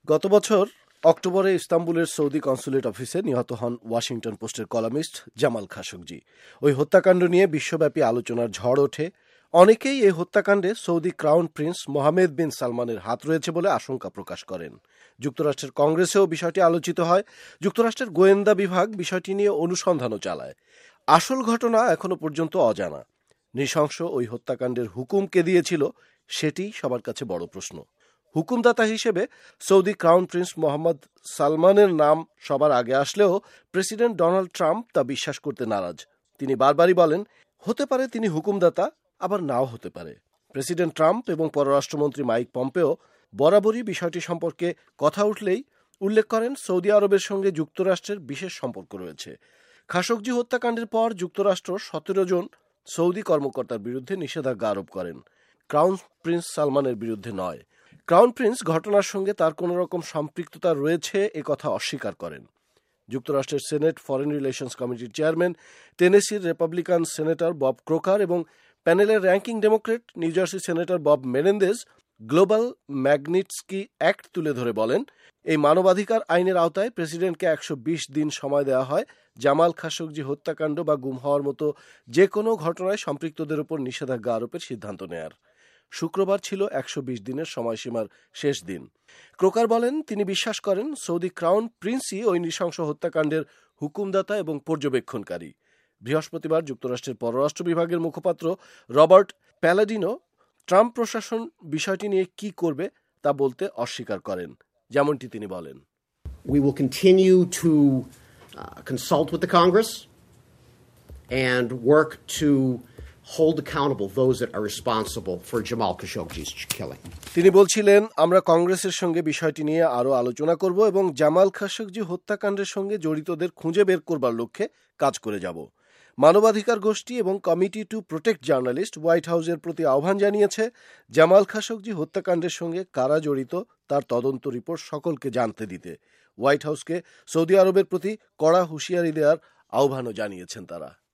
গত বছর অক্টোবরে ইস্তাম্বুলের সৌদি কনসুলেট অফিসে নিহত হন ওয়াশিংটন পোস্টের কলামিস্ট জামাল খাশোগজি। ওই হত্যাকাণ্ড নিয়ে বিশ্বব্যাপী আলোচনার ঝড় ওঠে। অনেকেই এই হত্যাকাণ্ডে Saudi crown prince Mohammed bin সালমানের হাত রয়েছে বলে আশঙ্কা প্রকাশ করেন। যুক্তরাষ্ট্রের কংগ্রেসেও বিষয়টি আলোচিত হয়। যুক্তরাষ্ট্রের গোয়েন্দা বিভাগ বিষয়টি নিয়ে অনুসন্ধানও চালায়। আসল ঘটনা এখনো পর্যন্ত অজানা। নৃশংস ওই হত্যাকাণ্ডের হুকুম কে দিয়েছিল সেটি সবার কাছে বড় প্রশ্ন। হুকুমদাতা হিসেবে সৌদি ক্রাউন প্রিন্স মোহাম্মদ সালমানের নাম সবার আগে আসলেও প্রেসিডেন্ট ডোনাল্ড ট্রাম্প তা বিশ্বাস করতে নারাজ। তিনি বারবারই বলেন, হতে পারে তিনি হুকুমদাতা, আবার নাও হতে পারে। প্রেসিডেন্ট ট্রাম্প এবং পররাষ্ট্রমন্ত্রী মাইক পম্পেও বরাবরই বিষয়টি সম্পর্কে কথা উঠলেই উল্লেখ করেন সৌদি আরবের সঙ্গে যুক্তরাষ্ট্রের বিশেষ সম্পর্ক রয়েছে। খাশোগজি হত্যাকাণ্ডের পর যুক্তরাষ্ট্র 17 জন সৌদি কর্মকর্তার বিরুদ্ধে নিষেধাজ্ঞা আরোপ করেন, ক্রাউন প্রিন্স সালমানের বিরুদ্ধে নয়। ক্রাউন প্রিন্স ঘটনার সঙ্গে তার কোনো রকম সম্পৃক্ততা রয়েছে এ কথা অস্বীকার করেন। যুক্তরাষ্ট্রের সেনেট ফরেন রিলেশনস কমিটির চেয়ারম্যান, টেনেসির রিপাবলিকান সেনেটর বব ক্রোকার এবং প্যানেলের ranking Democrat New Jersey senator Bob Menendez global Magnitsky act তুলে ধরে বলেন, এই মানবাধিকার আইনের আওতায় প্রেসিডেন্টকে 120 দিন সময় দেওয়া হয় জামাল খাশোগজি হত্যাকাণ্ড বা গুম হওয়ার মতো যে কোনো ঘটনায় সম্পৃক্তদের উপর নিষেধাজ্ঞা আরোপের সিদ্ধান্ত নেয়ার। শুক্রবার ছিল 120 দিনের সময়সীমার শেষ দিন। ক্রোকার বলেন, তিনি বিশ্বাস করেন সৌদি ক্রাউন প্রিন্সই ওই নৃশংস হত্যাকাণ্ডের হুকুমদাতা এবং পর্যবেক্ষণকারী। বৃহস্পতিবার যুক্তরাষ্ট্রের পররাষ্ট্র বিভাগের মুখপাত্র রবার্ট প্যালাডিনো ট্রাম্প প্রশাসন বিষয়টি নিয়ে কি করবে তা বলতে অস্বীকার করেন। যেমনটি তিনি বলেন, We will continue to consult with the Congress and work to hold accountable those that are responsible for Jamal Khashoggi's killing. তিনি বলছিলেন, আমরা কংগ্রেসের সঙ্গে বিষয়টি নিয়ে আরও আলোচনা করব এবং জামাল খাশোগজি হত্যাকাণ্ডের সঙ্গে জড়িতদের খুঁজে বের করবার লক্ষ্যে কাজ করে যাব। মানবাধিকার গোষ্ঠী এবং committee to protect journalist white হাউসের প্রতি আহ্বান জানিয়েছে জামাল খাশোগজি হত্যাকাণ্ডের সঙ্গে কারা জড়িত তার তদন্ত রিপোর্ট সকলকে জানতে দিতে। হোয়াইট হাউসকে সৌদি আরবের প্রতি কড়া হুঁশিয়ারি দেওয়ার আহ্বানও জানিয়েছেন তারা।